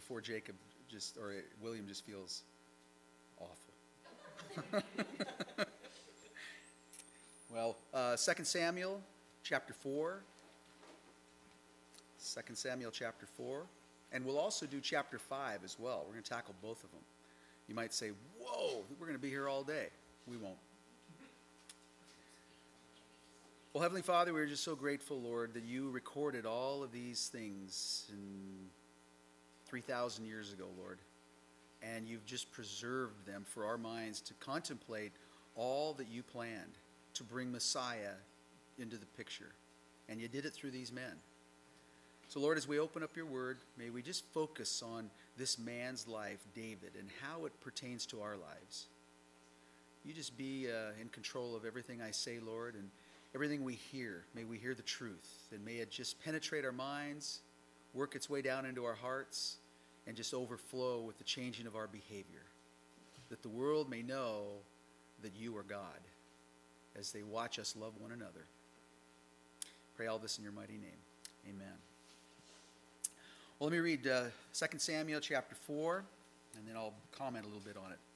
before William just feels awful. Well, 2 Samuel chapter 4. 2 Samuel chapter 4. And we'll also do chapter 5 as well. We're going to tackle both of them. You might say, whoa, we're going to be here all day. We won't. Well, Heavenly Father, we're just so grateful, Lord, that you recorded all of these things in 3,000 years ago, Lord. And you've just preserved them for our minds to contemplate all that you planned to bring Messiah into the picture. And you did it through these men. So, Lord, as we open up your word, may we just focus on this man's life, David, and how it pertains to our lives. You just be in control of everything I say, Lord, and everything we hear. May we hear the truth, and may it just penetrate our minds, work its way down into our hearts, and just overflow with the changing of our behavior, that the world may know that you are God as they watch us love one another. Pray all this in your mighty name. Amen. Well, let me read 2 Samuel chapter 4, and then I'll comment a little bit on it.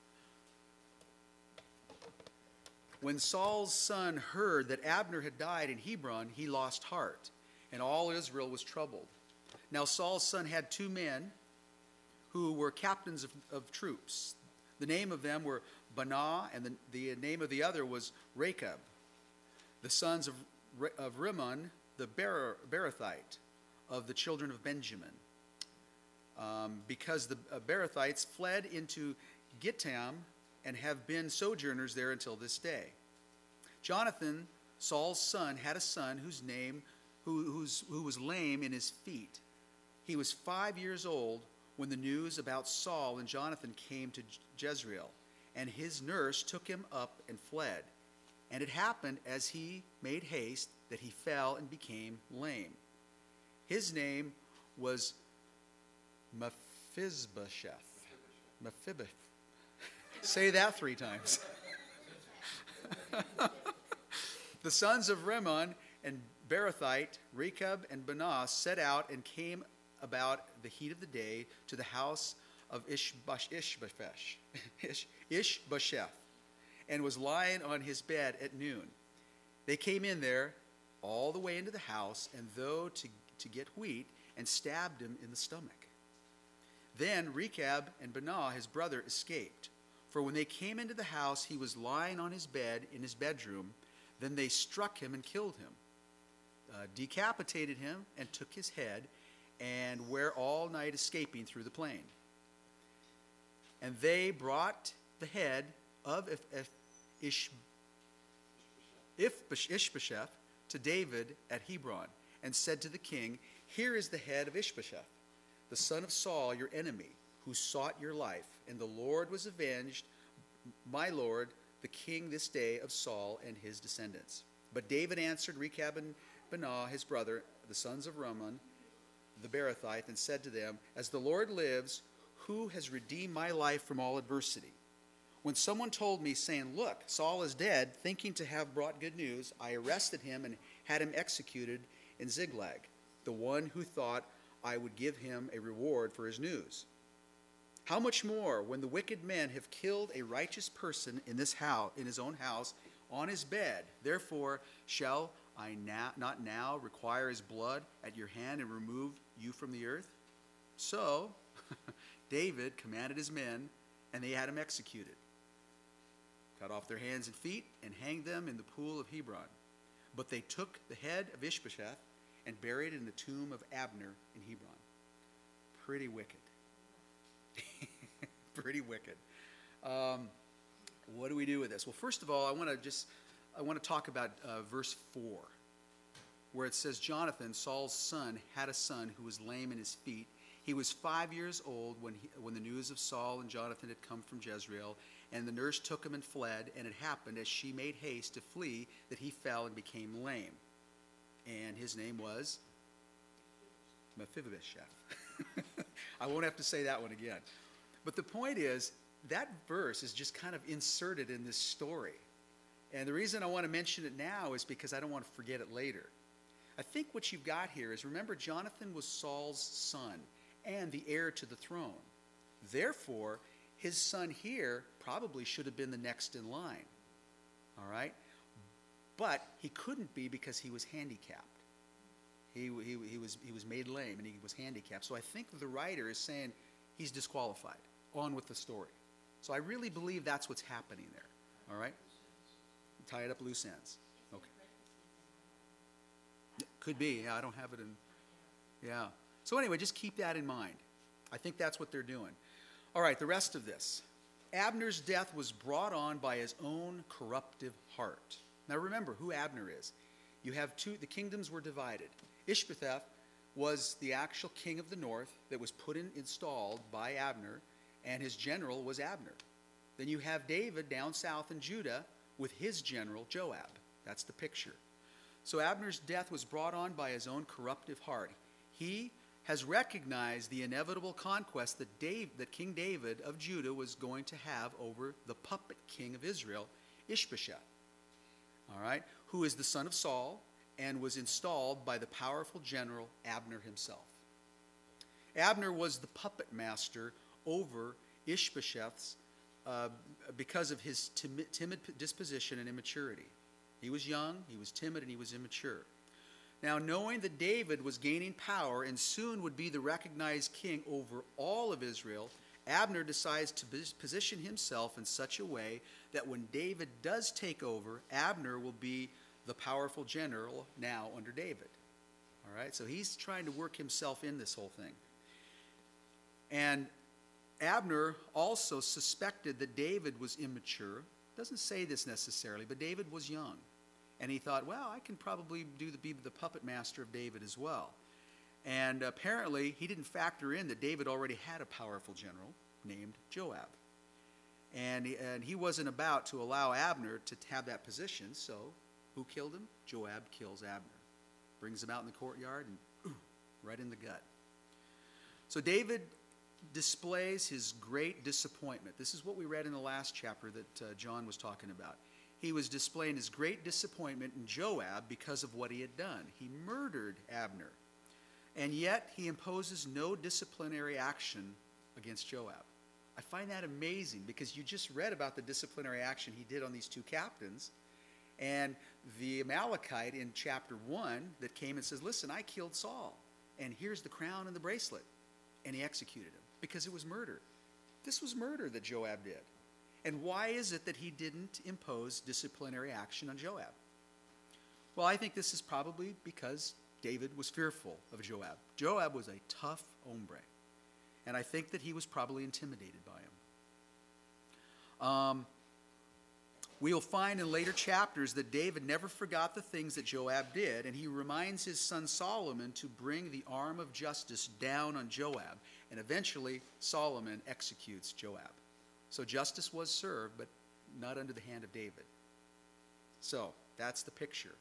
When Saul's son heard that Abner had died in Hebron, he lost heart, and all Israel was troubled. Now Saul's son had two men who were captains of troops. The name of them were Baanah, and the name of the other was Rechab, the sons of Rimmon, the Beerothite, of the children of Benjamin. Because the Beerothites fled into Gittim and have been sojourners there until this day. Jonathan, Saul's son, had a son who was lame in his feet. He was 5 years old when the news about Saul and Jonathan came to Jezreel, and his nurse took him up and fled. And it happened as he made haste that he fell and became lame. His name was Mephibosheth. Mephibosheth. Say that 3 times. The sons of Rimmon and Beerothite, Rechab and Baanah, set out and came about the heat of the day to the house of Ishbosheth, and was lying on his bed at noon. They came in there all the way into the house, and though to get wheat, and stabbed him in the stomach. Then Rechab and Baanah, his brother, escaped. For when they came into the house, he was lying on his bed in his bedroom. Then they struck him and killed him, decapitated him, and took his head, and were all night escaping through the plain. And they brought the head of Ishbosheth to David at Hebron, and said to the king, "Here is the head of Ishbosheth, the son of Saul, your enemy, who sought your life. And the Lord was avenged, my lord, the king, this day of Saul and his descendants." But David answered Rechab and Baanah, his brother, the sons of Rimmon, the Beerothite, and said to them, "As the Lord lives, who has redeemed my life from all adversity? When someone told me, saying, 'Look, Saul is dead,' thinking to have brought good news, I arrested him and had him executed in Ziklag, the one who thought I would give him a reward for his news. How much more when the wicked men have killed a righteous person in this house, in his own house, on his bed? Therefore shall I not now require his blood at your hand and remove you from the earth?" So David commanded his men, and they had him executed, cut off their hands and feet, and hanged them in the pool of Hebron. But they took the head of Ishbosheth and buried it in the tomb of Abner in Hebron. Pretty wicked. Pretty wicked. What do we do with this? Well, first of all, I want to talk about verse 4, where it says Jonathan, Saul's son, had a son who was lame in his feet. He was 5 years old when the news of Saul and Jonathan had come from Jezreel, and the nurse took him and fled. And it happened as she made haste to flee that he fell and became lame. And his name was Mephibosheth. I won't have to say that one again. But the point is, that verse is just kind of inserted in this story. And the reason I want to mention it now is because I don't want to forget it later. I think what you've got here is, remember, Jonathan was Saul's son, and the heir to the throne. Therefore, his son here probably should have been the next in line. All right? But he couldn't be because he was handicapped. He was made lame and he was handicapped. So I think the writer is saying he's disqualified. On with the story. So I really believe that's what's happening there. All right? Tie it up loose ends. Okay. Could be. Yeah, I don't have it in. Yeah. So anyway, just keep that in mind. I think that's what they're doing. All right, the rest of this. Abner's death was brought on by his own corruptive heart. Now remember who Abner is. You have two, the kingdoms were divided. Ishbosheth was the actual king of the north that was installed by Abner, and his general was Abner. Then you have David down south in Judah with his general Joab. That's the picture. So Abner's death was brought on by his own corruptive heart. He has recognized the inevitable conquest that King David of Judah was going to have over the puppet king of Israel, Ishbosheth, all right, who is the son of Saul and was installed by the powerful general Abner himself. Abner was the puppet master over Ishbosheth's because of his timid disposition and immaturity. He was young, he was timid, and he was immature. Now, knowing that David was gaining power and soon would be the recognized king over all of Israel, Abner decides to position himself in such a way that when David does take over, Abner will be the powerful general now under David. All right, so he's trying to work himself in this whole thing. And Abner also suspected that David was immature. Doesn't say this necessarily, but David was young. And he thought, well, I can probably be the puppet master of David as well. And apparently, he didn't factor in that David already had a powerful general named Joab. And he wasn't about to allow Abner to have that position, so who killed him? Joab kills Abner. Brings him out in the courtyard and right in the gut. So David displays his great disappointment. This is what we read in the last chapter that John was talking about. He was displaying his great disappointment in Joab because of what he had done. He murdered Abner. And yet he imposes no disciplinary action against Joab. I find that amazing because you just read about the disciplinary action he did on these two captains. And the Amalekite in chapter 1 that came and says, listen, I killed Saul. And here's the crown and the bracelet. And he executed him because it was murder. This was murder that Joab did. And why is it that he didn't impose disciplinary action on Joab? Well, I think this is probably because David was fearful of Joab. Joab was a tough hombre. And I think that he was probably intimidated by him. We'll find in later chapters that David never forgot the things that Joab did, and he reminds his son Solomon to bring the arm of justice down on Joab. And eventually, Solomon executes Joab. So justice was served, but not under the hand of David. So that's the picture.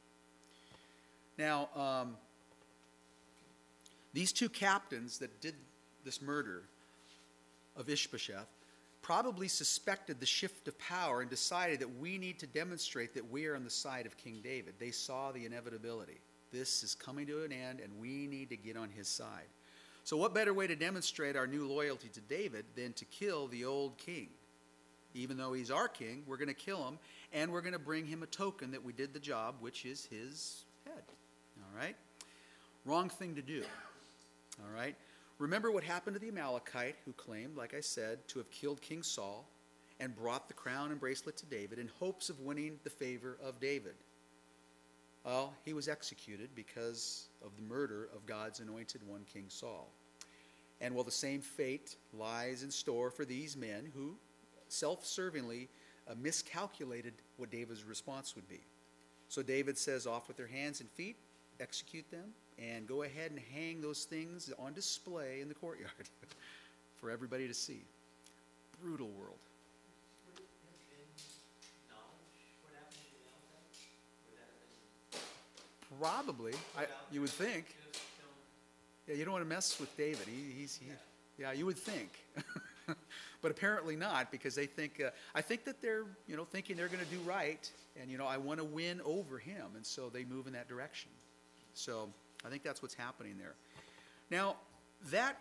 Now, these two captains that did this murder of Ishbosheth probably suspected the shift of power and decided that we need to demonstrate that we are on the side of King David. They saw the inevitability. This is coming to an end, and we need to get on his side. So what better way to demonstrate our new loyalty to David than to kill the old king? Even though he's our king, we're going to kill him, and we're going to bring him a token that we did the job, which is his head. All right? Wrong thing to do. All right? Remember what happened to the Amalekite who claimed, like I said, to have killed King Saul and brought the crown and bracelet to David in hopes of winning the favor of David. Well, he was executed because of the murder of God's anointed one, King Saul. And well, the same fate lies in store for these men who self-servingly miscalculated what David's response would be. So David says, off with their hands and feet, execute them, and go ahead and hang those things on display in the courtyard for everybody to see. Brutal world. Would it have been knowledge what happened to the Amalekite? Would that have been Probably, you would think. just killed? Yeah, you don't want to mess with David. Yeah, you would think. But apparently not, because they think, I think that they're, thinking they're going to do right, and, I want to win over him, and so they move in that direction. So I think that's what's happening there. Now, that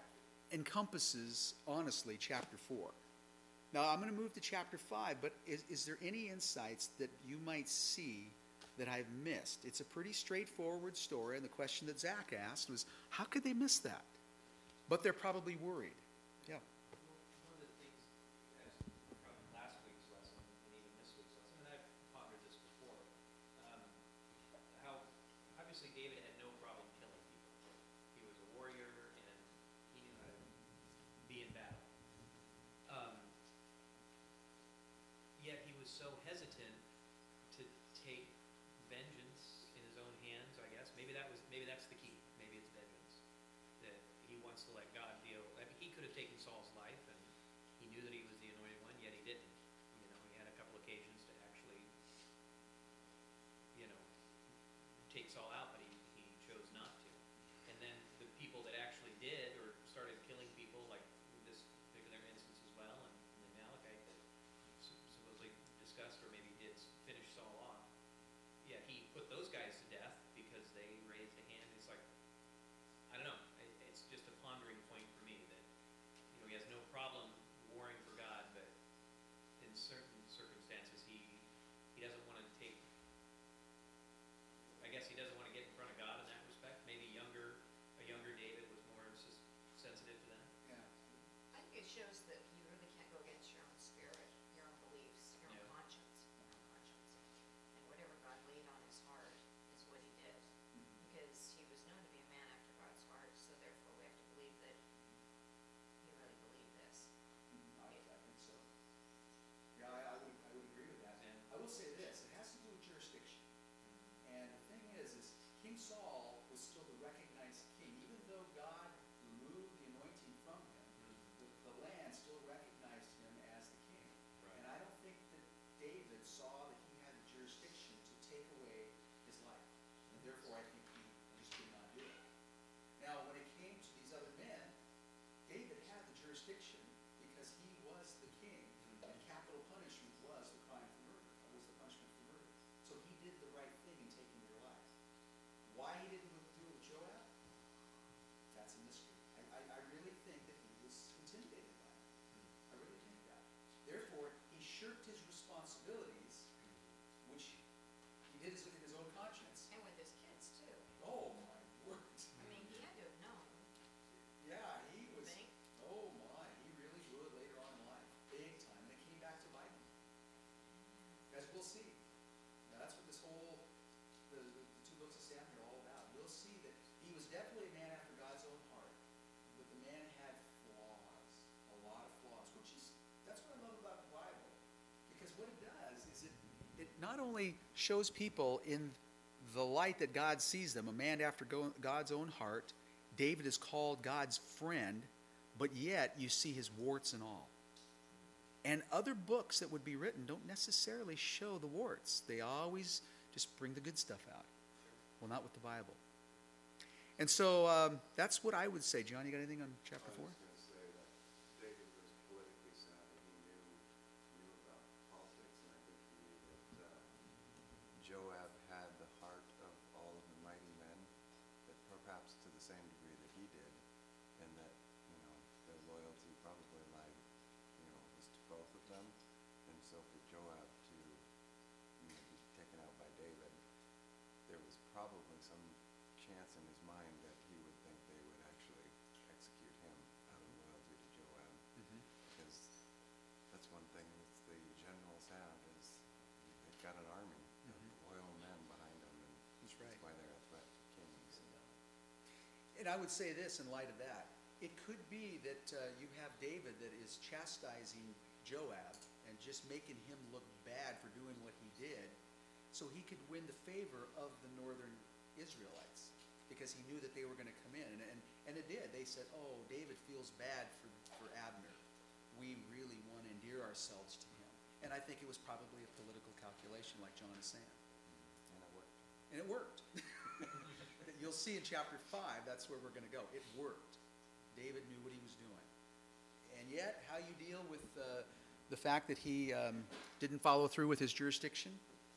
encompasses, honestly, chapter 4. Now, I'm going to move to chapter 5, but is there any insights that you might see that I've missed? It's a pretty straightforward story, and the question that Zach asked was, how could they miss that? But they're probably worried. Yeah. One of the things, as from last week's lesson and even this week's lesson, and I've pondered this before, how obviously David had no problem killing people. He was a warrior and he knew how to be in battle. Yet he was so hesitant to take vengeance in his own hands, I guess. Maybe that's the key. Maybe it's vengeance. That he wants to let God deal. I mean, he could have taken Saul's life, and he knew that he was the anointed one, yet he didn't. You know, he had a couple occasions to actually, you know, take Saul out, but he chose not to. And then the people that actually did or started killing people, like this particular instance as well, and the Amalekite that supposedly discussed or maybe did finish Saul off. Yeah, he put those guys to death because they raised a hand. It's like, I don't know. It's just a pondering point for me that, you know, he has no problem warring for God, but in certain circumstances he doesn't want to take, I guess he doesn't want to get in front of God in that respect. Maybe a younger David was more sensitive to that. Yeah. I think it shows that you really can't go against your own spirit, your own beliefs, your own Yeah. conscience, And whatever God laid on his heart is what he did. Because he was known to be a man after God's heart, so therefore we have to believe that he really believed this. I think so. Yeah, I would agree with that. And I will say this, it has to do with jurisdiction. And the thing is King Saul was still the recognized king. Even though God removed the anointing from him, the land still recognized him as the king. Right. And I don't think that David saw that he had the jurisdiction to take away his life. And therefore, I think he just did not do it. Now, when it came to these other men, David had the jurisdiction because he was the king, and capital punishment was the crime for murder, was the punishment for murder. So he did the right thing in taking their life. Why he didn't do it with Joab? That's a mystery. I really think that he was intimidated by it. I really think that. Therefore, he shirked his responsibilities, which he did in his own conscience. And with his kids too. Oh my word! I mean, he had to have known, Yeah, he was. think. Oh my, he really blew it later on in life, big time, and it came back to bite him. As we'll see. Now that's what this whole, the two books of Samuel are all about. We'll see that he was definitely a man after God's own heart, but the man had flaws, a lot of flaws, that's what I love about the Bible. Because what it does is it not only shows people in the light that God sees them, a man after God's own heart. David is called God's friend, but yet you see his warts and all. And other books that would be written don't necessarily show the warts. They always just bring the good stuff out. Well, not with the Bible. And so that's what I would say. John, you got anything on chapter 4? I was going to say that David was politically savvy. He knew about politics, and I think he knew that Joab had the heart of all of the mighty men, but perhaps to the same degree that he did, and that, you know, their loyalty probably lied, you know, was to both of them. And so for Joab to, you know, be taken out by David, there was probably some chance in his mind that he would think they would actually execute him out of loyalty to Joab. Because that's one thing that the generals have is they've got an army of loyal men behind them, and That's right. that's why they're a threat to kings. And I would say this in light of that. It could be that you have David that is chastising Joab and just making him look bad for doing what he did, so he could win the favor of the northern Israelites, because he knew that they were going to come in. And it did. They said, oh, David feels bad for Abner. We really want to endear ourselves to him. And I think it was probably a political calculation, like John is saying. And it worked. And it worked. You'll see in chapter 5, that's where we're going to go. It worked. David knew what he was doing. And yet, how you deal with the fact that he didn't follow through with his jurisdiction,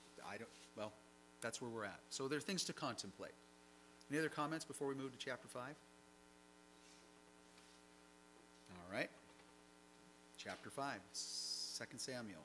well, that's where we're at. So there are things to contemplate. Any other comments before we move to chapter 5? chapter 5, 2 Samuel.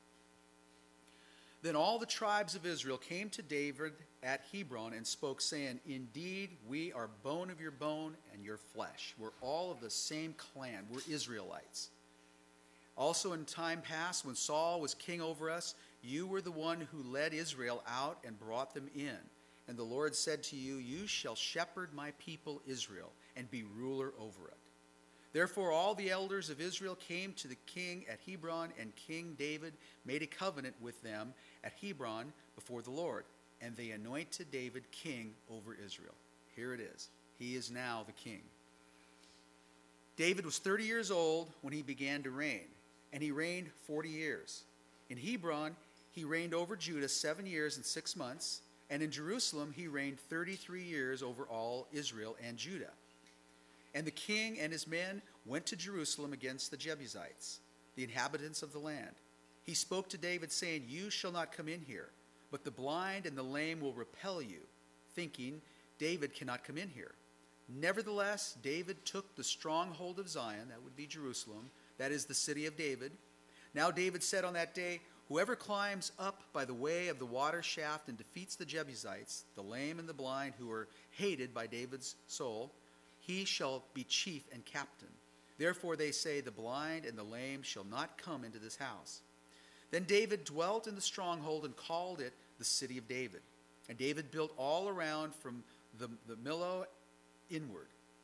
Then all the tribes of Israel came to David at Hebron and spoke, saying, Indeed, we are bone of your bone and your flesh. We're all of the same clan. We're Israelites. Also in time past, when Saul was king over us, you were the one who led Israel out and brought them in. And the Lord said to you, You shall shepherd my people Israel and be ruler over it. Therefore all the elders of Israel came to the king at Hebron, and King David made a covenant with them at Hebron before the Lord. And they anointed David king over Israel. Here it is. He is now the king. David was 30 years old when he began to reign, and he reigned 40 years. In Hebron, he reigned over Judah 7 years and 6 months, and in Jerusalem he reigned 33 years over all Israel and Judah. And the king and his men went to Jerusalem against the Jebusites, the inhabitants of the land. He spoke to David, saying, You shall not come in here, but the blind and the lame will repel you, thinking, David cannot come in here. Nevertheless, David took the stronghold of Zion, that would be Jerusalem, that is the city of David. Now David said on that day, Whoever climbs up by the way of the water shaft and defeats the Jebusites, the lame and the blind who are hated by David's soul, he shall be chief and captain. Therefore they say, The blind and the lame shall not come into this house. Then David dwelt in the stronghold and called it the city of David. And David built all around from the Millo inward.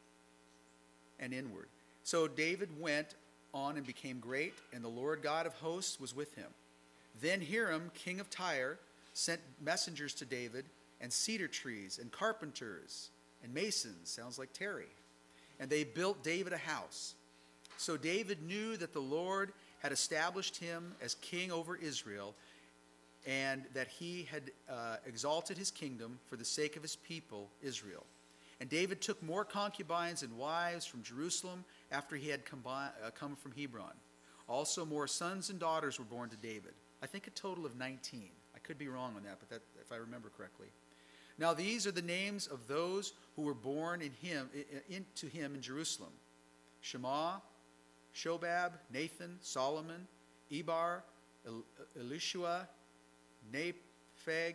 So David went on and became great, and the Lord God of hosts was with him. Then Hiram, king of Tyre, sent messengers to David, and cedar trees, and carpenters, and masons, sounds like Terry. And they built David a house. So David knew that the Lord had established him as king over Israel, and that he had exalted his kingdom for the sake of his people, Israel. And David took more concubines and wives from Jerusalem after he had come from Hebron. Also more sons and daughters were born to David. I think a total of 19. I could be wrong on that, but if I remember correctly. Now these are the names of those who were born into him in Jerusalem: Shema, Shobab, Nathan, Solomon, Ebar, Elishua, Nepheg,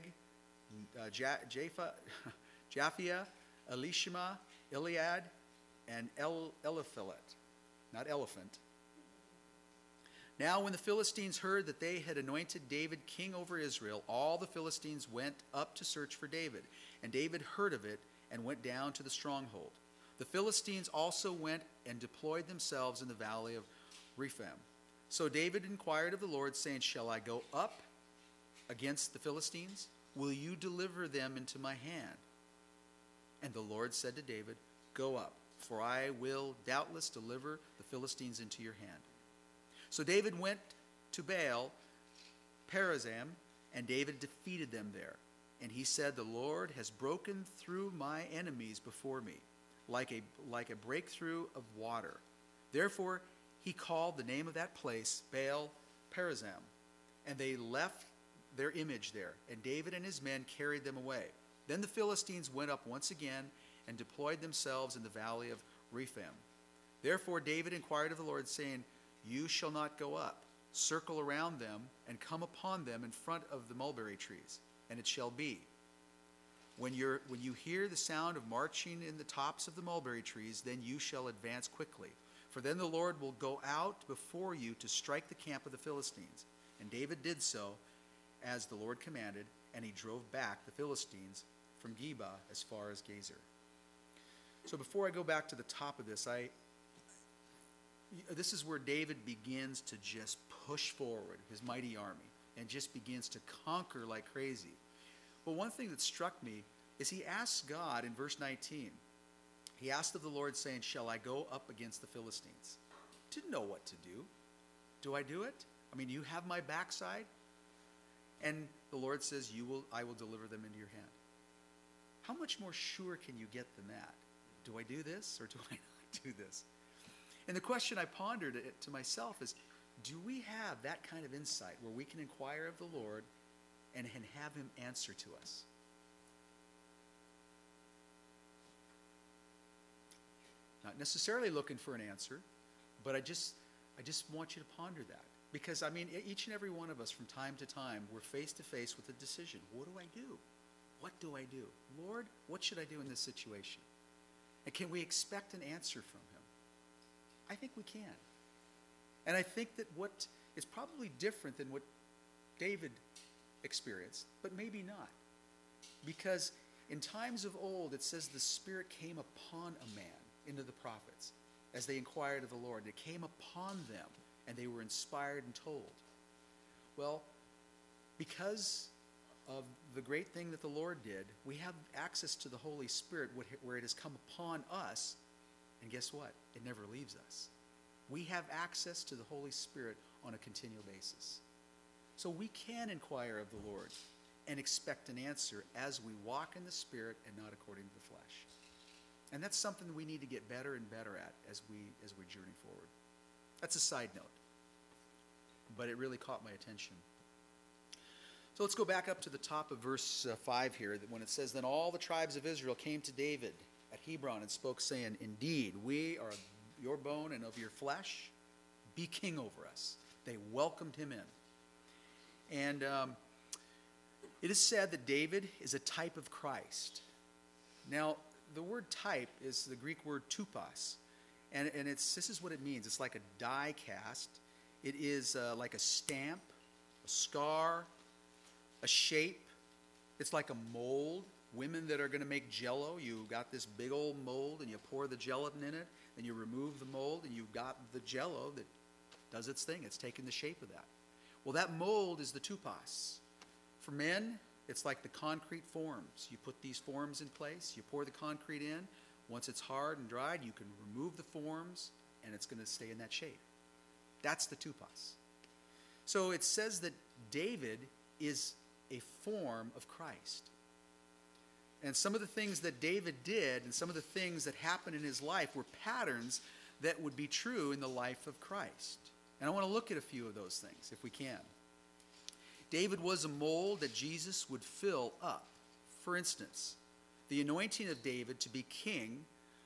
Japhia, Elishama, Eliad, and Eliphelet. Not elephant. Now when the Philistines heard that they had anointed David king over Israel, all the Philistines went up to search for David. And David heard of it and went down to the stronghold. The Philistines also went and deployed themselves in the valley of Rephaim. So David inquired of the Lord, saying, Shall I go up against the Philistines? Will you deliver them into my hand? And the Lord said to David, Go up, for I will doubtless deliver the Philistines into your hand. So David went to Baal Perazim, and David defeated them there. And he said, The Lord has broken through my enemies before me, like a breakthrough of water. Therefore he called the name of that place Baal Perazim. And they left their image there, and David and his men carried them away. Then the Philistines went up once again and deployed themselves in the valley of Rephaim. Therefore David inquired of the Lord, saying, You shall not go up. Circle around them and come upon them in front of the mulberry trees. And it shall be, when you hear the sound of marching in the tops of the mulberry trees, then you shall advance quickly. For then the Lord will go out before you to strike the camp of the Philistines. And David did so as the Lord commanded, and he drove back the Philistines from Geba as far as Gezer. So before I go back to the top of this, this is where David begins to just push forward his mighty army and just begins to conquer like crazy. But one thing that struck me is he asks God in verse 19, he asked of the Lord, saying, Shall I go up against the Philistines? Didn't know what to do. Do I do it? I mean, you have my backside? And the Lord says, I will deliver them into your hand. How much more sure can you get than that? Do I do this or do I not do this? And the question I pondered to myself is, do we have that kind of insight where we can inquire of the Lord and have him answer to us? Not necessarily looking for an answer, but I just I just want you to ponder that. Because, I mean, each and every one of us from time to time, we're face to face with a decision. What do I do? What do I do? Lord, what should I do in this situation? And can we expect an answer from him? I think we can. And I think that what is probably different than what David experienced, but maybe not. Because in times of old, it says the Spirit came upon a man, into the prophets, as they inquired of the Lord. It came upon them, and they were inspired and told. Well, because of the great thing that the Lord did, we have access to the Holy Spirit where it has come upon us, and guess what? It never leaves us. We have access to the Holy Spirit on a continual basis. So we can inquire of the Lord and expect an answer as we walk in the Spirit and not according to the flesh. And that's something that we need to get better and better at as we journey forward. That's a side note, but it really caught my attention. So let's go back up to the top of verse 5 here, when it says, "Then all the tribes of Israel came to David at Hebron and spoke, saying, Indeed, we are your bone and of your flesh. Be king over us." They welcomed him in. And it is said that David is a type of Christ. Now, the word type is the Greek word tupos. And this is what it means. It's like a die cast. It is like a stamp, a scar, a shape. It's like a mold. Women that are going to make Jell-O, you got this big old mold and you pour the gelatin in it, and you remove the mold and you've got the Jell-O that does its thing. It's taken the shape of that. Well, that mold is the tupos. For men, it's like the concrete forms. You put these forms in place, you pour the concrete in. Once it's hard and dried, you can remove the forms, and it's going to stay in that shape. That's the tupos. So it says that David is a form of Christ. And some of the things that David did and some of the things that happened in his life were patterns that would be true in the life of Christ. And I want to look at a few of those things, if we can. David was a mold that Jesus would fill up. For instance, the anointing of David to be king,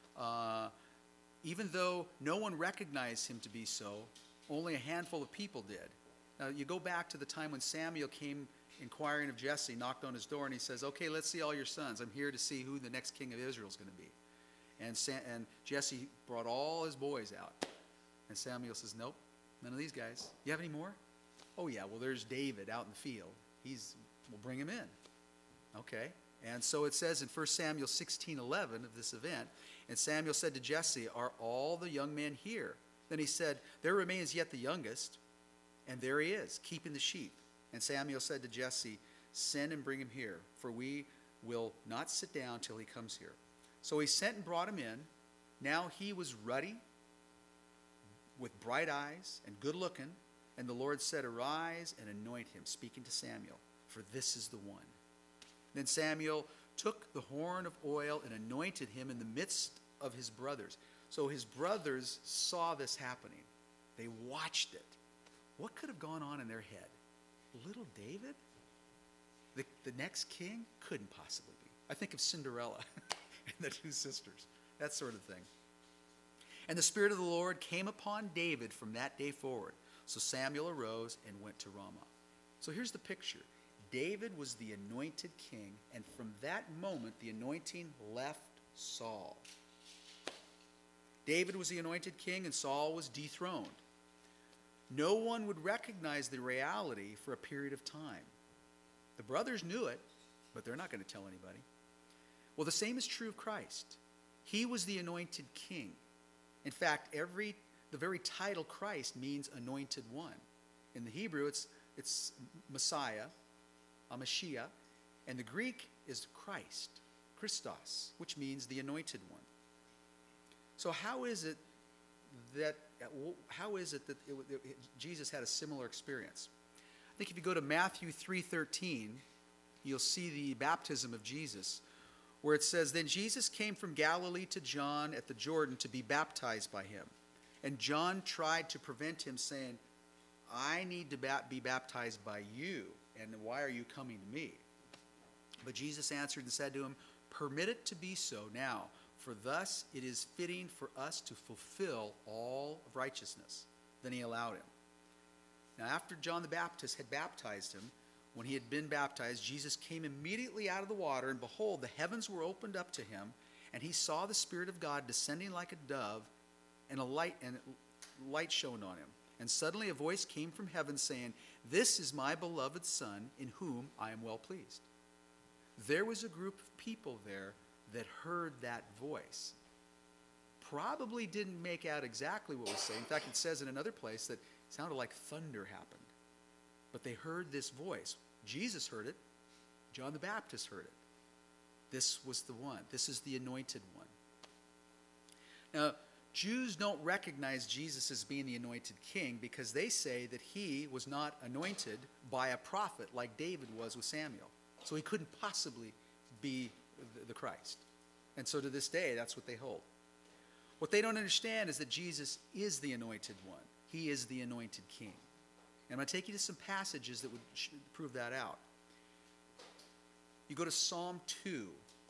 even though no one recognized him to be so, only a handful of people did. Now, you go back to the time when Samuel came inquiring of Jesse, knocked on his door, and he says, "Okay, let's see all your sons. I'm here to see who the next king of Israel is going to be." And Jesse brought all his boys out. And Samuel says, "Nope, none of these guys. You have any more?" "Oh, yeah, well, there's David out in the field. We'll bring him in." Okay. And so it says in 1 Samuel 16:11 of this event, "And Samuel said to Jesse, Are all the young men here? Then he said, There remains yet the youngest, and there he is, keeping the sheep. And Samuel said to Jesse, Send and bring him here, for we will not sit down till he comes here. So he sent and brought him in. Now he was ruddy, with bright eyes, and good looking. And the Lord said, Arise and anoint him," speaking to Samuel, "for this is the one." Then Samuel took the horn of oil and anointed him in the midst of his brothers. So his brothers saw this happening. They watched it. What could have gone on in their head? Little David? The next king? Couldn't possibly be. I think of Cinderella and the two sisters. That sort of thing. And the Spirit of the Lord came upon David from that day forward. So Samuel arose and went to Ramah. So here's the picture. David was the anointed king, and from that moment, the anointing left Saul. David was the anointed king, and Saul was dethroned. No one would recognize the reality for a period of time. The brothers knew it, but they're not going to tell anybody. Well, the same is true of Christ. He was the anointed king. In fact, the very title Christ means anointed one. In the Hebrew, it's Messiah, a Mashiach, and the Greek is Christ, Christos, which means the anointed one. So how is it that Jesus had a similar experience? I think if you go to Matthew 3:13, you'll see the baptism of Jesus, where it says, "Then Jesus came from Galilee to John at the Jordan to be baptized by him. And John tried to prevent him, saying, I need to be baptized by you, and why are you coming to me? But Jesus answered and said to him, Permit it to be so now, for thus it is fitting for us to fulfill all of righteousness." Then he allowed him. Now after John the Baptist had baptized him, when he had been baptized, Jesus came immediately out of the water, and behold, the heavens were opened up to him, and he saw the Spirit of God descending like a dove, and light shone on him. And suddenly a voice came from heaven saying, "This is my beloved Son, in whom I am well pleased." There was a group of people there that heard that voice. Probably didn't make out exactly what was saying. In fact, it says in another place that it sounded like thunder happened. But they heard this voice. Jesus heard it. John the Baptist heard it. This was the one. This is the anointed one. Now, Jews don't recognize Jesus as being the anointed king because they say that he was not anointed by a prophet like David was with Samuel. So he couldn't possibly be the Christ. And so to this day, that's what they hold. What they don't understand is that Jesus is the anointed one. He is the anointed king. And I'm going to take you to some passages that would prove that out. You go to Psalm 2.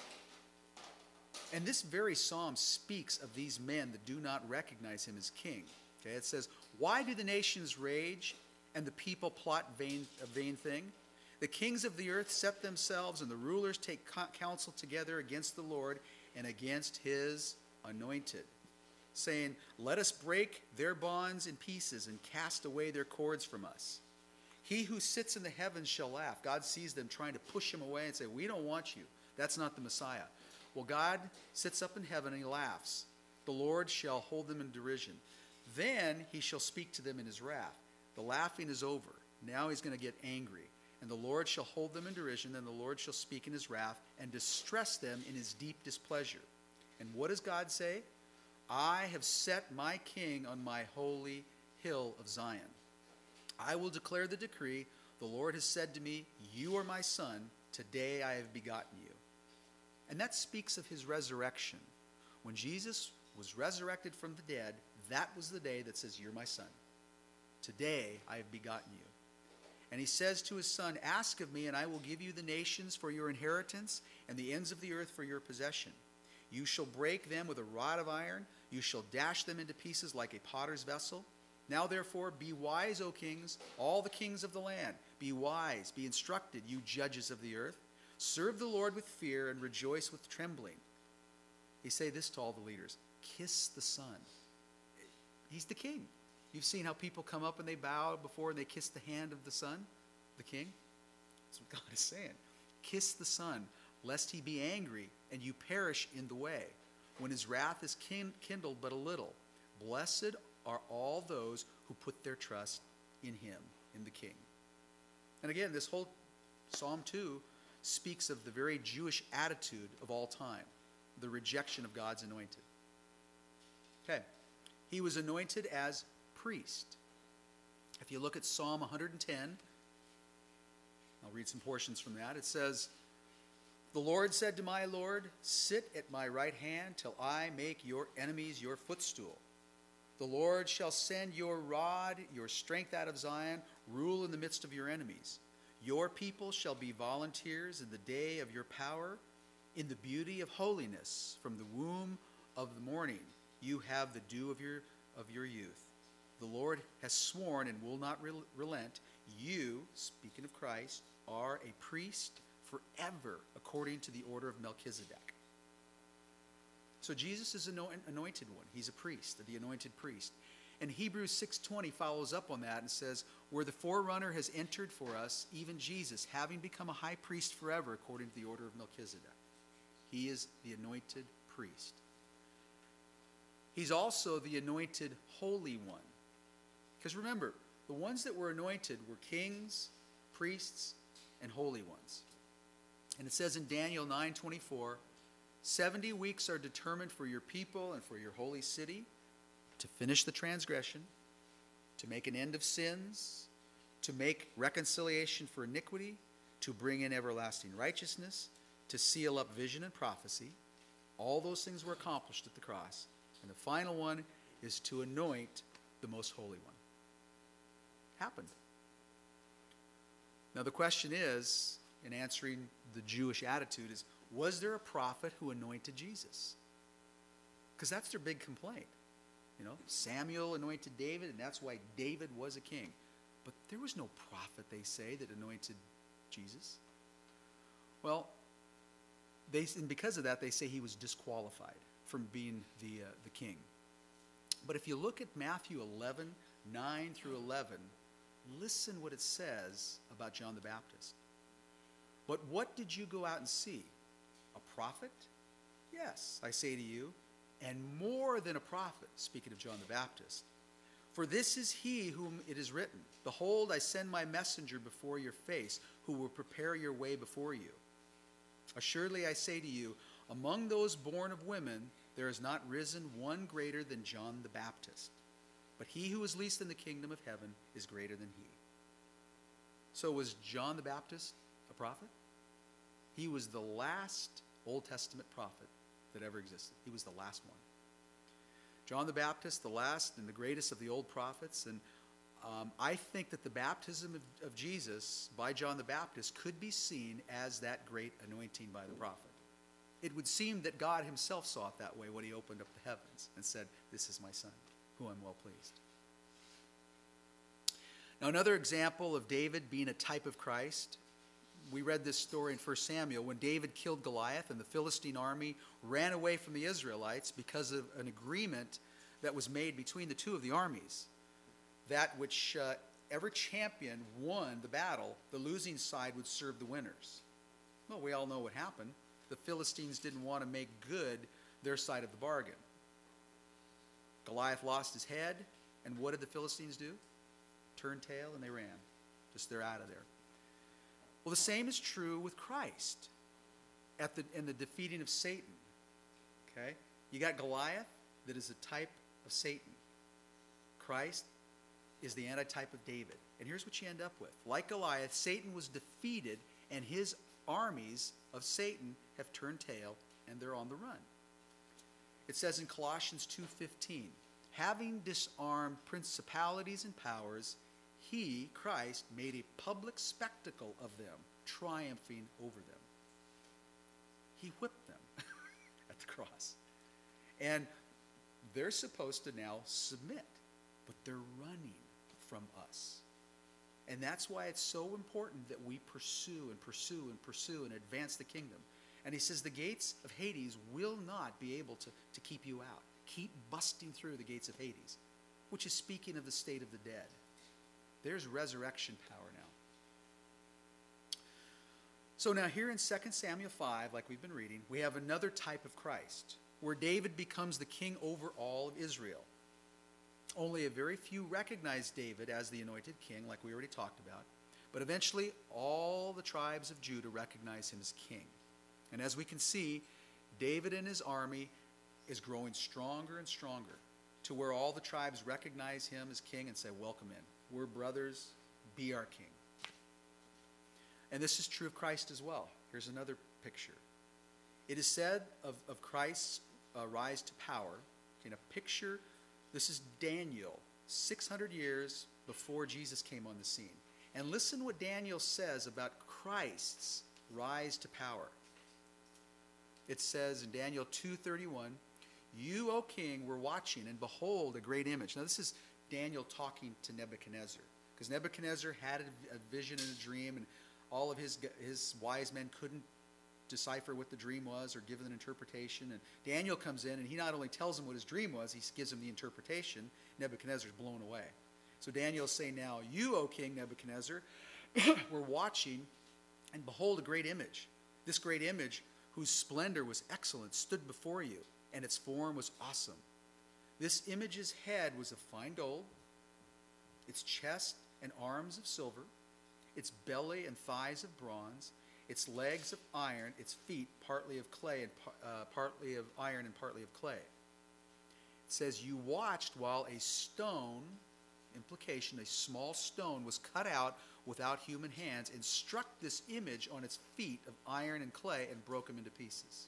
And this very psalm speaks of these men that do not recognize him as king. Okay, it says, "Why do the nations rage and the people plot a vain thing? The kings of the earth set themselves, and the rulers take counsel together against the Lord and against his anointed, saying, let us break their bonds in pieces and cast away their cords from us. He who sits in the heavens shall laugh." God sees them trying to push him away and say, "We don't want you. That's not the Messiah." Well, God sits up in heaven and he laughs. "The Lord shall hold them in derision. Then he shall speak to them in his wrath." The laughing is over. Now he's going to get angry. "And the Lord shall hold them in derision. Then the Lord shall speak in his wrath and distress them in his deep displeasure." And what does God say? "I have set my king on my holy hill of Zion. I will declare the decree. The Lord has said to me, you are my son. Today I have begotten you." And that speaks of his resurrection. When Jesus was resurrected from the dead, that was the day that says, "You're my son. Today I have begotten you." And he says to his son, "Ask of me, and I will give you the nations for your inheritance and the ends of the earth for your possession. You shall break them with a rod of iron. You shall dash them into pieces like a potter's vessel. Now therefore be wise, O kings, all the kings of the land. Be wise, be instructed, you judges of the earth. Serve the Lord with fear and rejoice with trembling." He say this to all the leaders: kiss the Son. He's the king. You've seen how people come up and they bow before and they kiss the hand of the Son, the king. That's what God is saying. Kiss the Son, lest he be angry and you perish in the way, when his wrath is kindled but a little. Blessed are all those who put their trust in him, in the king. And again, this whole Psalm 2 speaks of the very Jewish attitude of all time, the rejection of God's anointed. Okay, he was anointed as priest. If you look at Psalm 110, I'll read some portions from that. It says, "The Lord said to my Lord, sit at my right hand till I make your enemies your footstool. The Lord shall send your rod, your strength out of Zion, rule in the midst of your enemies. Your people shall be volunteers in the day of your power, in the beauty of holiness. From the womb of the morning you have the dew of your youth. The Lord has sworn and will not relent. You," speaking of Christ, "are a priest forever according to the order of Melchizedek." So Jesus is an anointed one. He's a priest, the anointed priest. And Hebrews 6:20 follows up on that and says, "Where the forerunner has entered for us, even Jesus, having become a high priest forever according to the order of Melchizedek." He is the anointed priest. He's also the anointed holy one. Because remember, the ones that were anointed were kings, priests, and holy ones. And it says in Daniel 9:24, 70 weeks are determined for your people and for your holy city, to finish the transgression, to make an end of sins, to make reconciliation for iniquity, to bring in everlasting righteousness, to seal up vision and prophecy." All those things were accomplished at the cross. And the final one is to anoint the most holy one. Happened. Now the question is, in answering the Jewish attitude, is, was there a prophet who anointed Jesus? Because that's their big complaint. You know, Samuel anointed David, and that's why David was a king. But there was no prophet, they say, that anointed Jesus. Well, and because of that, they say he was disqualified from being the king. But if you look at Matthew 11, 9 through 11, listen what it says about John the Baptist. But what did you go out and see? A prophet? Yes, I say to you, and more than a prophet, speaking of John the Baptist. For this is he whom it is written, Behold, I send my messenger before your face, who will prepare your way before you. Assuredly I say to you, among those born of women, there has not risen one greater than John the Baptist. But he who is least in the kingdom of heaven is greater than he. So was John the Baptist a prophet? He was the last Old Testament prophet that ever existed. He was the last one. John the Baptist, the last and the greatest of the old prophets. And I think that the baptism of Jesus by John the Baptist could be seen as that great anointing by the prophet. It would seem that God himself saw it that way when he opened up the heavens and said, This is my son, who I'm well pleased. Now, another example of David being a type of Christ, we read this story in 1 Samuel when David killed Goliath and the Philistine army ran away from the Israelites because of an agreement that was made between the two of the armies. That which ever champion won the battle, the losing side would serve the winners. Well, we all know what happened. The Philistines didn't want to make good their side of the bargain. Goliath lost his head, and what did the Philistines do? Turned tail and they ran. Just they're out of there. Well, the same is true with Christ in the defeating of Satan. Okay? You got Goliath that is a type of Satan. Christ is the antitype of David. And here's what you end up with. Like Goliath, Satan was defeated, and his armies of Satan have turned tail, and they're on the run. It says in Colossians 2:15, having disarmed principalities and powers, he, Christ, made a public spectacle of them, triumphing over them. He whipped them at the cross. And they're supposed to now submit, but they're running from us. And that's why it's so important that we pursue and pursue and pursue and advance the kingdom. And he says the gates of Hades will not be able to keep you out. Keep busting through the gates of Hades, which is speaking of the state of the dead. There's resurrection power now. So now here in 2 Samuel 5, like we've been reading, we have another type of Christ, where David becomes the king over all of Israel. Only a very few recognize David as the anointed king, like we already talked about. But eventually, all the tribes of Judah recognize him as king. And as we can see, David and his army is growing stronger and stronger, to where all the tribes recognize him as king and say, welcome in. We're brothers, be our king. And this is true of Christ as well. Here's another picture. It is said of Christ's rise to power in a picture. This is Daniel, 600 years before Jesus came on the scene. And listen what Daniel says about Christ's rise to power. It says in Daniel 2:31, you, O king, were watching, and behold, a great image. Now this is Daniel talking to Nebuchadnezzar, because Nebuchadnezzar had a vision and a dream, and all of his wise men couldn't decipher what the dream was or give an interpretation. And Daniel comes in, and he not only tells him what his dream was, he gives him the interpretation. Nebuchadnezzar's blown away. So Daniel's saying now, you, O king Nebuchadnezzar, were watching, and behold, a great image. This great image, whose splendor was excellent, stood before you, and its form was awesome. This image's head was of fine gold, its chest and arms of silver, its belly and thighs of bronze, its legs of iron, its feet partly of clay and partly of iron and partly of clay. It says, you watched while a stone, implication, a small stone, was cut out without human hands and struck this image on its feet of iron and clay and broke them into pieces.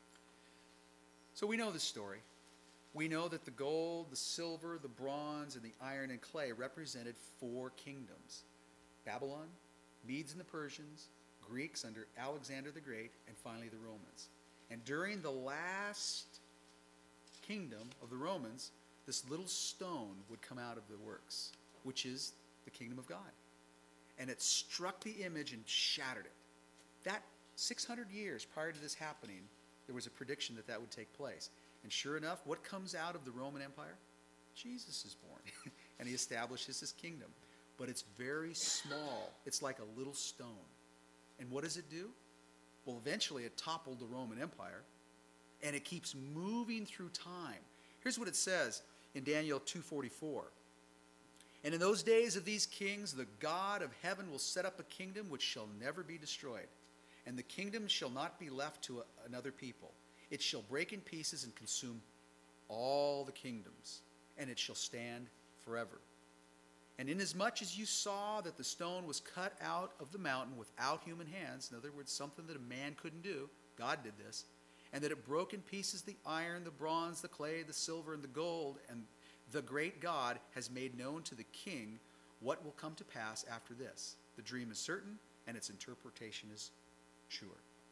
So we know the story. We know that the gold, the silver, the bronze, and the iron and clay represented 4 kingdoms: Babylon, Medes and the Persians, Greeks under Alexander the Great, and finally the Romans. And during the last kingdom of the Romans, this little stone would come out of the works, which is the kingdom of God. And it struck the image and shattered it. That 600 years prior to this happening, there was a prediction that that would take place. And sure enough, what comes out of the Roman Empire? Jesus is born. And he establishes his kingdom. But it's very small. It's like a little stone. And what does it do? Well, eventually it toppled the Roman Empire. And it keeps moving through time. Here's what it says in Daniel 2:44. And in those days of these kings, the God of heaven will set up a kingdom which shall never be destroyed. And the kingdom shall not be left to another people. It shall break in pieces and consume all the kingdoms, and it shall stand forever. And inasmuch as you saw that the stone was cut out of the mountain without human hands, in other words, something that a man couldn't do, God did this, and that it broke in pieces the iron, the bronze, the clay, the silver, and the gold, and the great God has made known to the king what will come to pass after this. The dream is certain, and its interpretation is sure.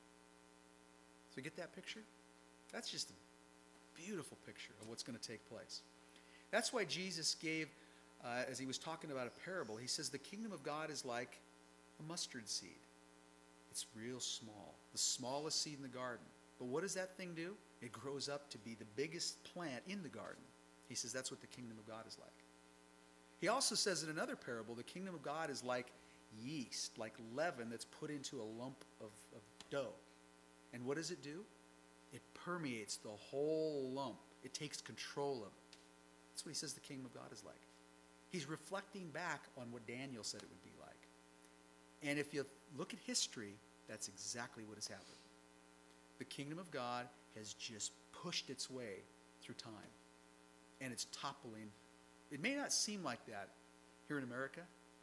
So you get that picture? That's just a beautiful picture of what's going to take place. That's why Jesus gave, as he was talking about a parable, he says the kingdom of God is like a mustard seed. It's real small, the smallest seed in the garden. But what does that thing do? It grows up to be the biggest plant in the garden. He says that's what the kingdom of God is like. He also says in another parable, the kingdom of God is like yeast, like leaven that's put into a lump of dough. And what does it do? It permeates the whole lump. It takes control of it. That's what he says the kingdom of God is like. He's reflecting back on what Daniel said it would be like. And if you look at history, that's exactly what has happened. The kingdom of God has just pushed its way through time. And it's toppling. It may not seem like that here in America.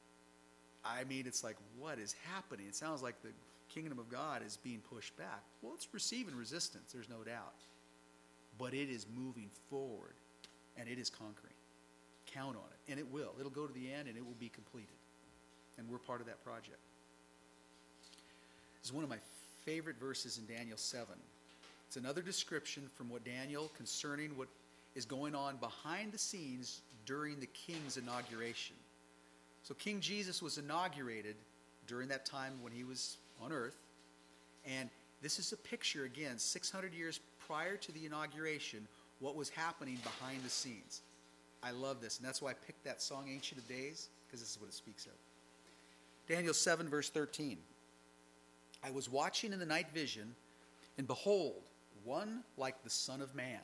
I mean, it's like, what is happening? It sounds like the kingdom of God is being pushed back. Well, it's receiving resistance, there's no doubt. But it is moving forward, and it is conquering. Count on it, and it will. It'll go to the end, and it will be completed. And we're part of that project. This is one of my favorite verses in Daniel 7. It's another description from what Daniel concerning what is going on behind the scenes during the king's inauguration. So King Jesus was inaugurated during that time when he was on earth. And this is a picture, again, 600 years prior to the inauguration, what was happening behind the scenes. I love this, and that's why I picked that song, Ancient of Days, because this is what it speaks of. Daniel 7, verse 13. I was watching in the night vision, and behold, one like the Son of Man,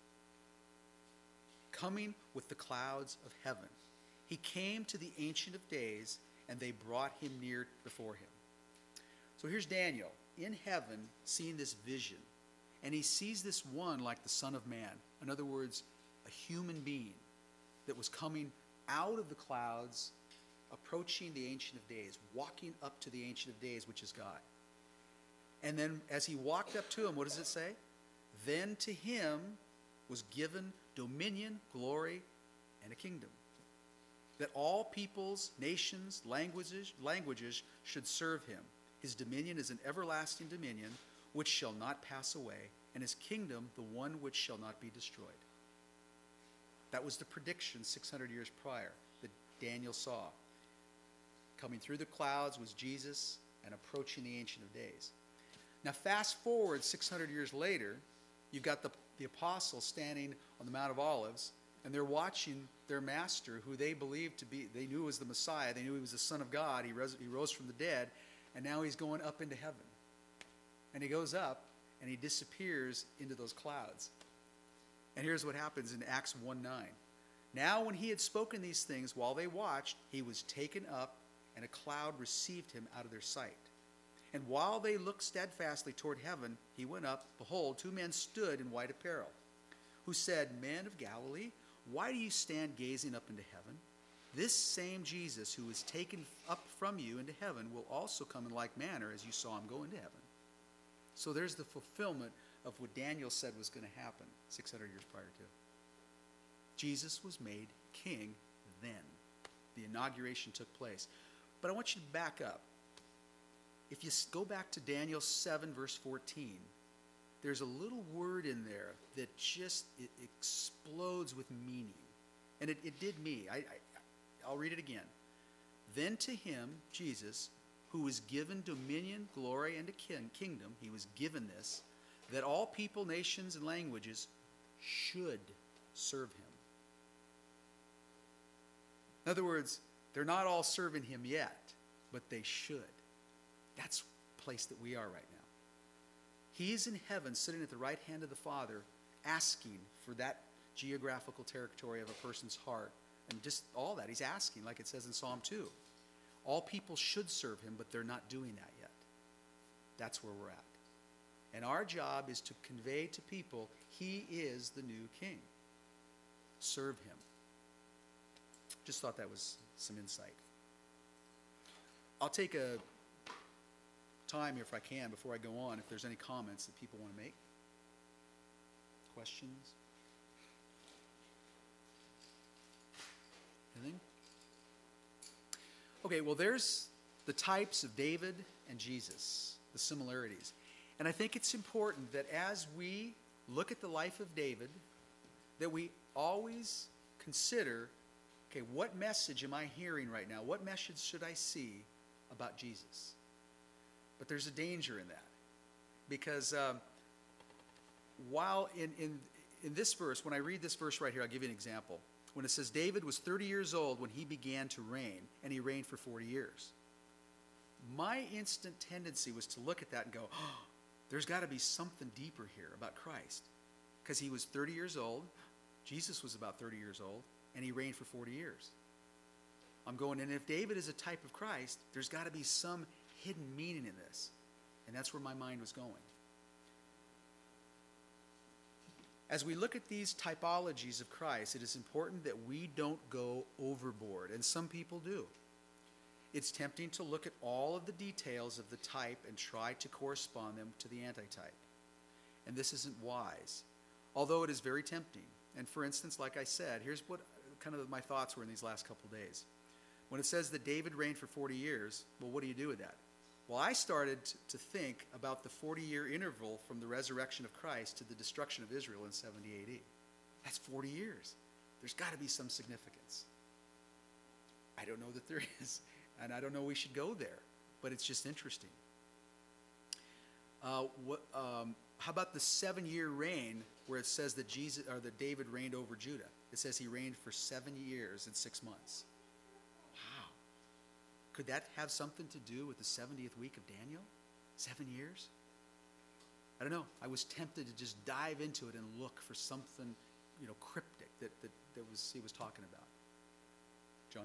coming with the clouds of heaven. He came to the Ancient of Days, and they brought him near before him. So here's Daniel in heaven seeing this vision, and he sees this one like the Son of Man. In other words, a human being that was coming out of the clouds, approaching the Ancient of Days, walking up to the Ancient of Days, which is God. And then as he walked up to him, what does it say? Then to him was given dominion, glory, and a kingdom, that all peoples, nations, languages should serve him. His dominion is an everlasting dominion which shall not pass away, and his kingdom the one which shall not be destroyed. That was the prediction 600 years prior that Daniel saw. Coming through the clouds was Jesus and approaching the Ancient of Days. Now fast forward 600 years later, you've got the apostles standing on the Mount of Olives, and they're watching their master, who they believed to be, they knew was the Messiah, they knew he was the Son of God, he rose from the dead, and now he's going up into heaven. And he goes up, and he disappears into those clouds. And here's what happens in Acts 1:9. Now when he had spoken these things, while they watched, he was taken up, and a cloud received him out of their sight. And while they looked steadfastly toward heaven, he went up. Behold, two men stood in white apparel, who said, Men of Galilee, why do you stand gazing up into heaven? This same Jesus who was taken up from you into heaven will also come in like manner as you saw him go into heaven. So there's the fulfillment of what Daniel said was going to happen 600 years prior to. Jesus was made king then. The inauguration took place. But I want you to back up. If you go back to Daniel 7, verse 14, there's a little word in there that just it explodes with meaning. And it did me. I'll read it again. Then to him, Jesus, who was given dominion, glory, and a kingdom, he was given this, that all people, nations, and languages should serve him. In other words, they're not all serving him yet, but they should. That's the place that we are right now. He is in heaven, sitting at the right hand of the Father, asking for that geographical territory of a person's heart. And just all that. He's asking, like it says in Psalm 2. All people should serve him, but they're not doing that yet. That's where we're at. And our job is to convey to people, he is the new king. Serve him. Just thought that was some insight. I'll take a time here, if I can, before I go on, if there's any comments that people want to make. Questions? Anything? Okay, well, there's the types of David and Jesus, the similarities. And I think it's important that as we look at the life of David, that we always consider, okay, what message am I hearing right now? What message should I see about Jesus? But there's a danger in that. Because while in this verse, when I read this verse right here, I'll give you an example. When it says David was 30 years old when he began to reign, and he reigned for 40 years. My instant tendency was to look at that and go, oh, there's got to be something deeper here about Christ. Because he was 30 years old, Jesus was about 30 years old, and he reigned for 40 years. I'm going, and if David is a type of Christ, there's got to be some hidden meaning in this. And that's where my mind was going. As we look at these typologies of Christ, it is important that we don't go overboard, and some people do. It's tempting to look at all of the details of the type and try to correspond them to the antitype. And this isn't wise, although it is very tempting. And for instance, like I said, here's what kind of my thoughts were in these last couple days. When it says that David reigned for 40 years, well, what do you do with that? Well, I started to think about the 40-year interval from the resurrection of Christ to the destruction of Israel in 70 AD. That's 40 years. There's got to be some significance. I don't know that there is, and I don't know we should go there, but it's just interesting. How about the 7-year reign where it says that that David reigned over Judah? It says he reigned for 7 years and 6 months. Wow. Could that have something to do with the 70th week of Daniel? 7 years? I don't know. I was tempted to just dive into it and look for something, cryptic that he was talking about. John?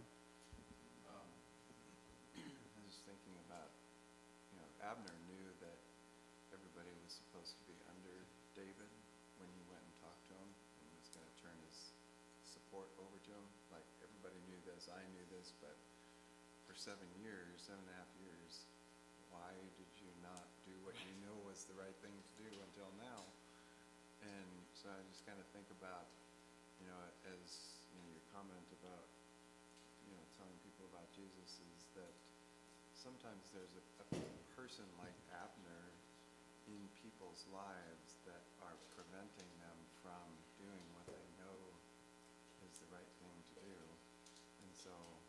I was thinking about, Abner knew that everybody was supposed to be under David when he went and talked to him and was going to turn his support over to him. Like, everybody knew this, I knew this, but for 7 years, 7.5 years, why did you not do what you knew was the right thing to do until now? And so I just kind of think about, as your comment about, telling people about Jesus is that sometimes there's a person like Abner in people's lives that are preventing them from doing what they know is the right thing to do. And so,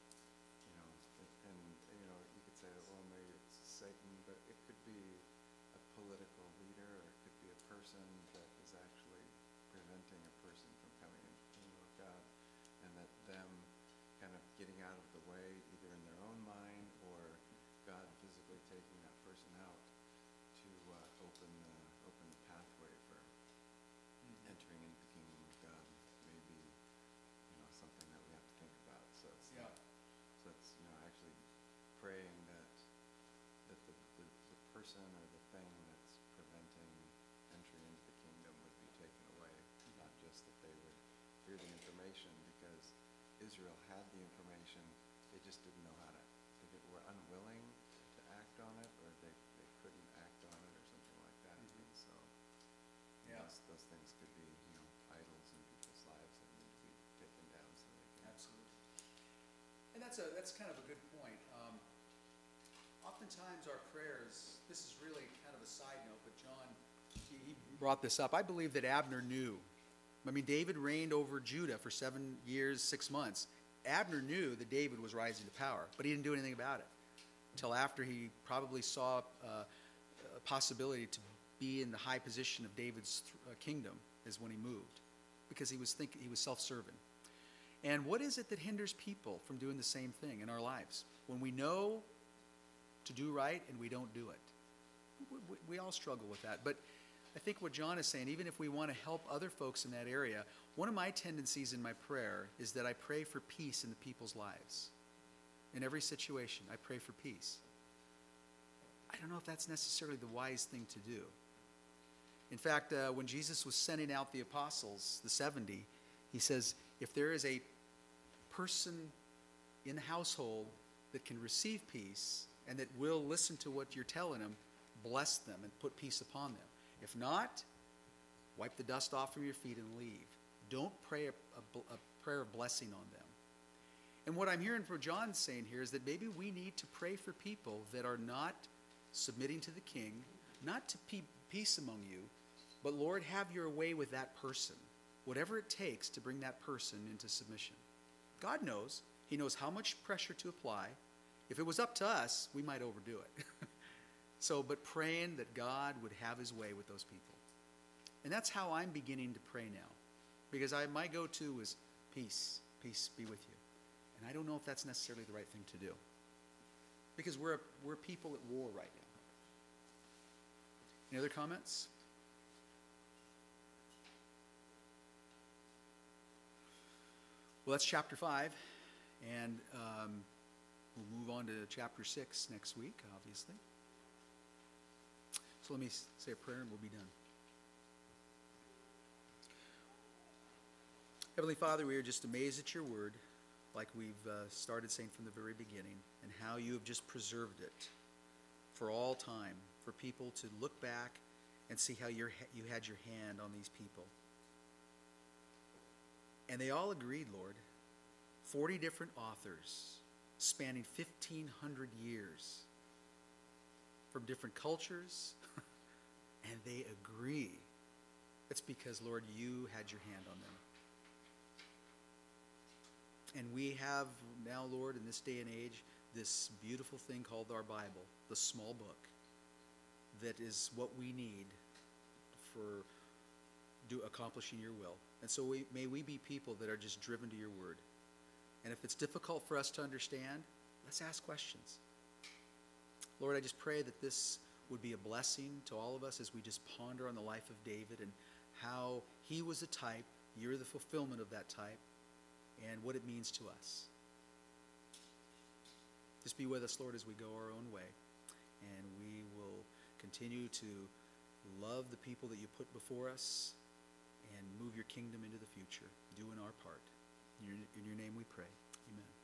you could say, well, maybe it's Satan, but it could be a political leader, or it could be a person that is actually preventing a person from coming into the kingdom of God, and that them kind of getting out of the way, either in their own mind or God physically taking that person out to open the pathway for entering into the kingdom of God may be, something that we have to think about. So it's actually praying that the person or the thing that's preventing entry into the kingdom would be taken away, not just that they would hear the information, because Israel had the information, they just didn't know how to, they were unwilling to act on it, or they couldn't act on it, or something like that. And so those things could be, idols in people's lives that need to be taken down so they can. Absolutely. And that's kind of a good point. Oftentimes our prayers, this is really kind of a side note, but John he brought this up. I believe that Abner knew. I mean, David reigned over Judah for 7 years, 6 months. Abner knew that David was rising to power, but he didn't do anything about it until after he probably saw a possibility to be in the high position of David's kingdom is when he moved, because he was self-serving. And what is it that hinders people from doing the same thing in our lives? When we know to do right and we don't do it. We all struggle with that. But I think what John is saying, even if we want to help other folks in that area, one of my tendencies in my prayer is that I pray for peace in the people's lives. In every situation, I pray for peace. I don't know if that's necessarily the wise thing to do. In fact, when Jesus was sending out the apostles, the 70, he says, if there is a person in the household that can receive peace and that will listen to what you're telling them, bless them and put peace upon them. If not, wipe the dust off from your feet and leave. Don't pray a prayer of blessing on them. And what I'm hearing from John saying here is that maybe we need to pray for people that are not submitting to the king, not to peace among you, but Lord, have your way with that person, whatever it takes to bring that person into submission. God knows. He knows how much pressure to apply. If it was up to us, we might overdo it. But praying that God would have his way with those people. And that's how I'm beginning to pray now. Because my go-to is peace. Peace be with you. And I don't know if that's necessarily the right thing to do. Because we're people at war right now. Any other comments? Well, that's chapter 5. And we'll move on to chapter 6 next week, obviously. So let me say a prayer and we'll be done. Heavenly Father, we are just amazed at your word, like we've started saying from the very beginning, and how you have just preserved it for all time, for people to look back and see how you had your hand on these people. And they all agreed, Lord. 40 different authors spanning 1,500 years from different cultures, and they agree. It's because, Lord, you had your hand on them. And we have now, Lord, in this day and age, this beautiful thing called our Bible, the small book, that is what we need for accomplishing your will. And so may we be people that are just driven to your word. And if it's difficult for us to understand, let's ask questions. Lord, I just pray that this would be a blessing to all of us as we just ponder on the life of David and how he was a type, you're the fulfillment of that type, and what it means to us. Just be with us, Lord, as we go our own way. And we will continue to love the people that you put before us and move your kingdom into the future, doing our part. In your name we pray. Amen.